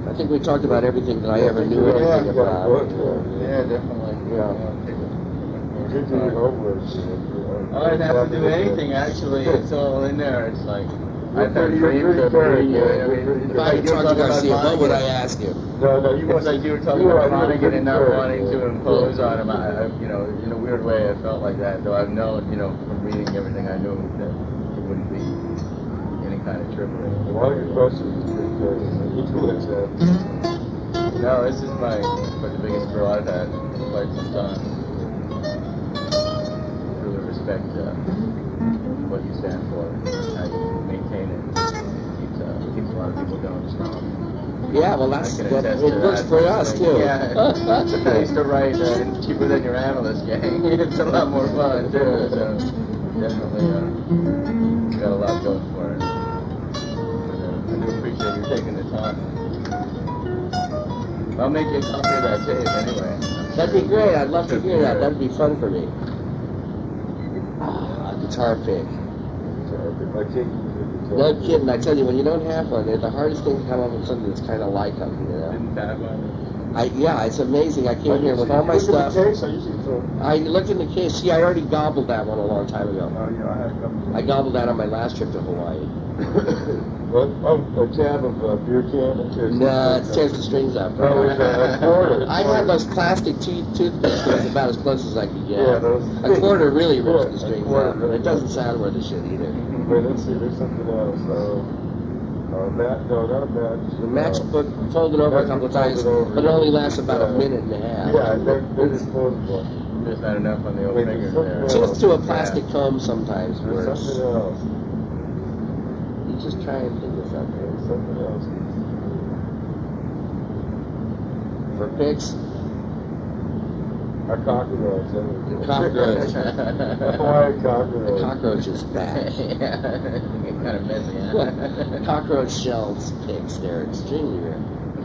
I think we talked about everything that I ever knew anything about. Yeah, definitely. Yeah. I didn't have to do anything, actually. It's all in there. It's like, I've had dreams of meeting you and everything. If I had talked to Garcia, what would I ask you? No, you must like you were talking about Vonnegut and not wanting to impose on him. You know, in a weird way, I felt like that. Though I've known, you know, from reading everything I knew, that it wouldn't be any kind of trickery. A lot of your questions No, this is my the biggest girl I've had in quite some time. Really respect what you stand for, how you maintain it. It keeps a lot of people going strong. Yeah, well, it works for us too. Yeah, I used to write Cheaper Than Your Analyst Gang. It's a lot more fun too. So definitely got a lot going for it. I do appreciate you taking the time. I'll make you a copy of that tape anyway. That'd be great. I'd love to hear that. That'd be fun for me. A guitar pick. No kidding. I tell you, when you don't have one, it's the hardest thing to come up with something that's kind of like them. You know. Didn't have one. Yeah, it's amazing. I came here with all my stuff. I looked in the case. See, I already gobbled that one a long time ago. Oh, yeah, I had a couple. I gobbled that on my last trip to Hawaii. What? Oh, a tab of beer can? No, it tears the strings out. Oh, a quarter. I had those plastic toothpicks. It was about as close as I could get. Yeah, those. A quarter really rips the strings out, but really it doesn't sound worth a shit either. Wait, let's see. There's something else. No, not a match. The matchbook folded over a couple of times, but it only lasts about a minute and a half. Yeah, they're disposable. There's not enough on the old Wait, fingers there's there. something Just to a plastic comb sometimes There's works. something else. You just try and think of something. There's something else. For picks, A cockroach. the cockroach. Why a cockroach? The cockroach is bad. Yeah, it's kind of messy, huh? Cockroach shells picks, they're extremely rare.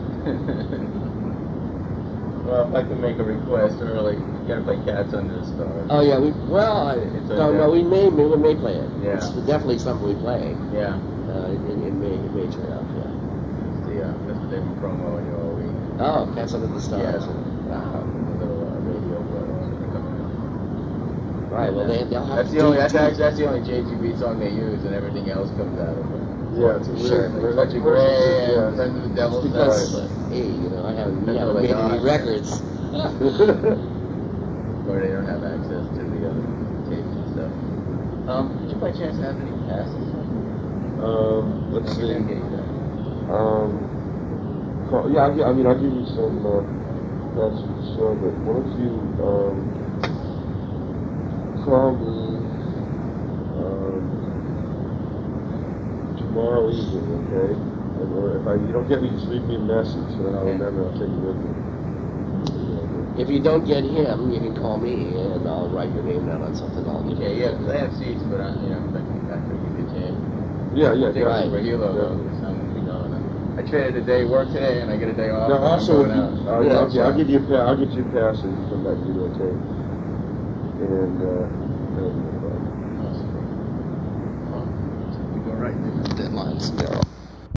Well, if I can make a request early, you gotta play Cats Under the Stars. Oh yeah, we may play it. Yeah. It's definitely something we play. Yeah. It may turn out, yeah. It's the Mr. David promo in your week. Oh, Cats Under the Stars. Yeah. Wow. A little radio Right, well they'll have that's to the only do that's the only JGB song they use, and everything else comes out of it. Yeah, it's a Sure. weird. Like Touchy Gray and Friends of the Devil's because, Dice. hey, you know, I haven't That's what made they any are. records. Or they don't have access to the other tapes and stuff. Did you by chance have any passes? Let's We see. didn't get you that. I'll give you some that's for sure, but why don't you call me tomorrow evening, okay? Or if you don't get me, just leave me a message, so then I'll remember. I'll take you with me. If you don't get him, you can call me and I'll write your name down on something. I'll give Okay, you. yeah, because I have seats, but I could give you a chance. Yeah, right. For Hilo, though, I'm gonna be gone. I traded a day work today, and I get a day off. Now, and I'm also, going out. I'll give you a pass and you come back and do a tape. And We go right. Deadlines.